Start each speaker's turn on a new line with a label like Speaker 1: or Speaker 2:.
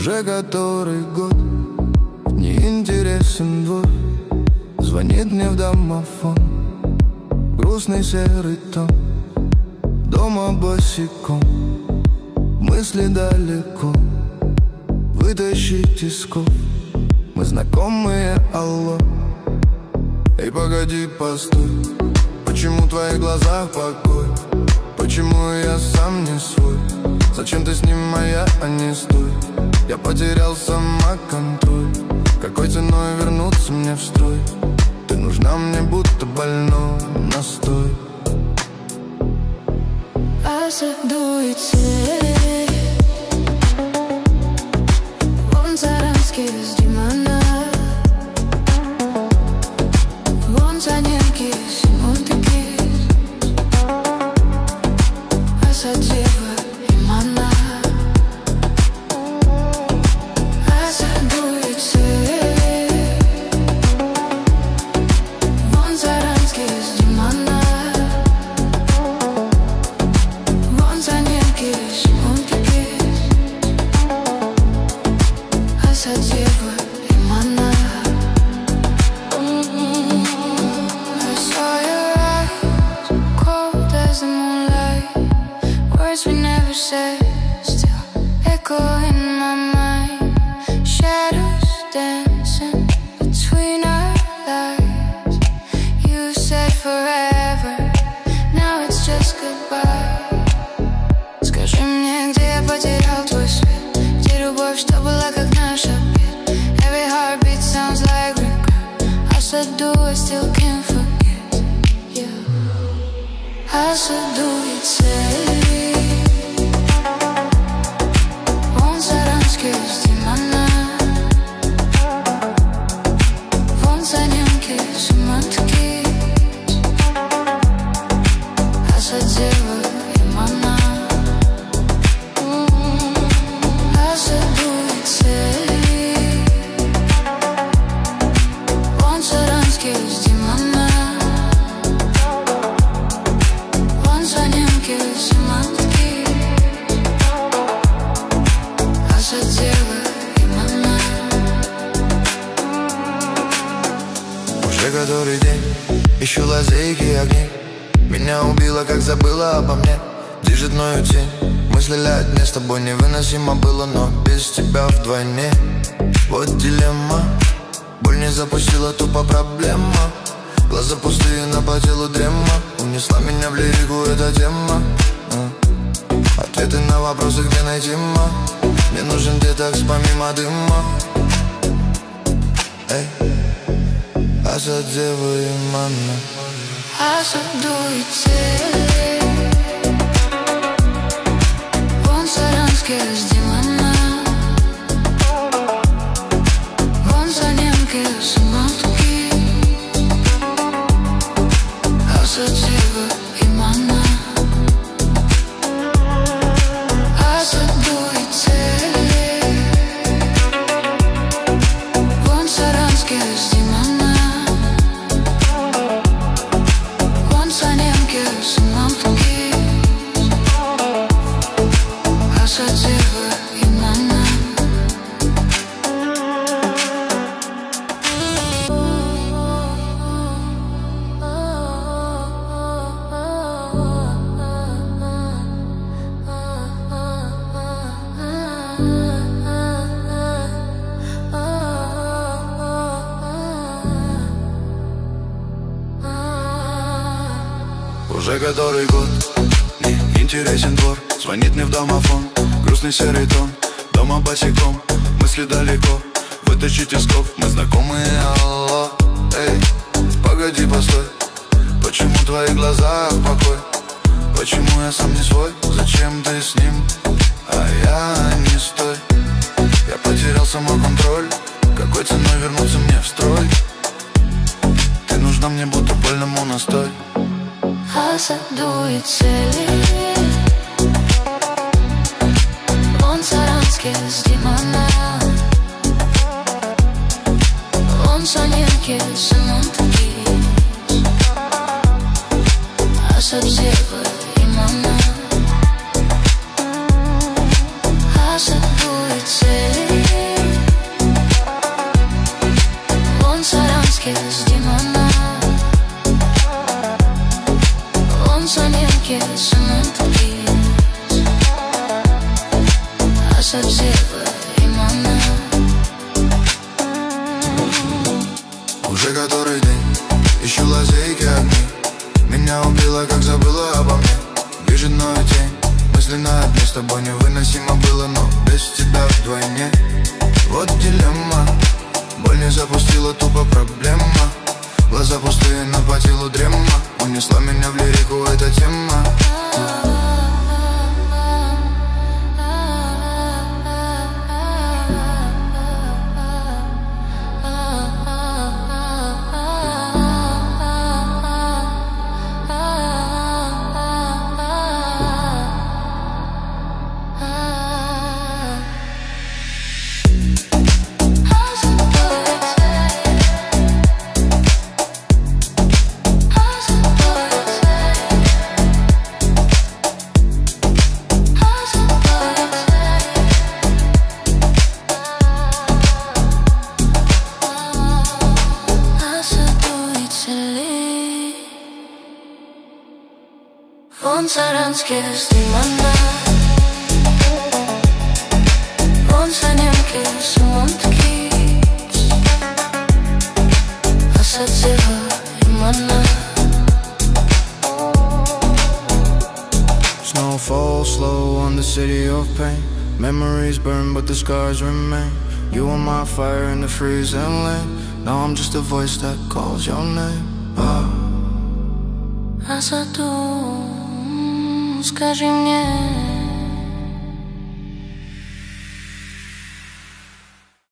Speaker 1: Уже который год не интересен двор. Звонит мне в домофон грустный серый тон. Дома босиком, мысли далеко. Вытащить из ков, мы знакомые, алло. Эй, погоди, постой, почему в твоих глазах покой? Почему я сам не свой? Зачем ты с ним моя, а не стой? Я потерял самоконтроль. Какой ценой вернуться мне в строй? Ты нужна мне, будто больной настой.
Speaker 2: Дует снег, вон Саранский с Димана, вон Саненки, Симонтики, Асадзева и Мана. Дует снег, вон Саранский с Димана, вон Саненки, Симонтики, Асадзева и Мана. I saw your eyes, cold as the moonlight. Words we never said, still echo in my mind. Shadows dancing between our lives. You said forever, now it's just goodbye. Скажи мне, где я потерял твой свет, где любовь, что была как наш обед. Every heartbeat sounds like regret. I said do, I still can't forget. Yeah. I said do it safe. Вон Саранский с Димана, вон Саненки, Симонтики, Асадзева и Мана. I said do it safe. Вон Саранский с Димана, вон Саненки, Симонтики, Асадзева и Мана.
Speaker 1: Уже который день ищу лазейки и огни. Меня убило, как забыла обо мне. Движет мною тень, мысли лять мне с тобой невыносимо было, но без тебя вдвойне. Вот дилемма, боль не запустила, тупо проблема. Глаза пустые, но по телу дрема. Унесла меня в лирику эта тема. Ответы на вопросы, где найти, ма. Мне нужен детокс помимо дыма. Эй, Асадзева и Мана.
Speaker 2: I said do it safe. Вон Саранский с Димана, вон Саненки, Симонтики, Асадзева и Мана. I said do it safe. Вон Саранский с Димана, вон Саненки, Симонтики, Асадзева и Мана.
Speaker 1: Уже который год не интересен двор. Звонит мне в домофон грустный серый тон. Дома босиком, мысли далеко. Вытащить из ков, мы знакомые, алло. Эй, погоди, постой, почему в твоих глазах покой? Почему я сам не свой? Зачем ты с ним, а я не стой? Я потерял самоконтроль. Какой ценой вернуться мне в строй? Ты нужна мне, будто больному настой.
Speaker 2: I said do it safe. Вон Саранский с Димана, вон Саненки, Симонтики, Асадзева и Мана. I said do it safe. саранские димана. Он саненки самантки Асадзева и мана.
Speaker 1: Уже который день ищу лазейки огни. Меня убило, как забыла обо мне. Вижу новую тень, мысленно одни. С тобой невыносимо было, но без тебя вдвойне. Вот дилемма, боль не запустила, тупо проблема. Глаза пустые, но по телу дрема. Унесла меня в лирику эта тема.
Speaker 2: Он саранские димана. Он саненки самантки Асадзева и мана.
Speaker 1: Snow falls slow on the city of pain. Memories burn but the scars remain. You are my fire in the freezing lane. Now I'm just a voice that calls your name.
Speaker 2: Асаду, скажи мне.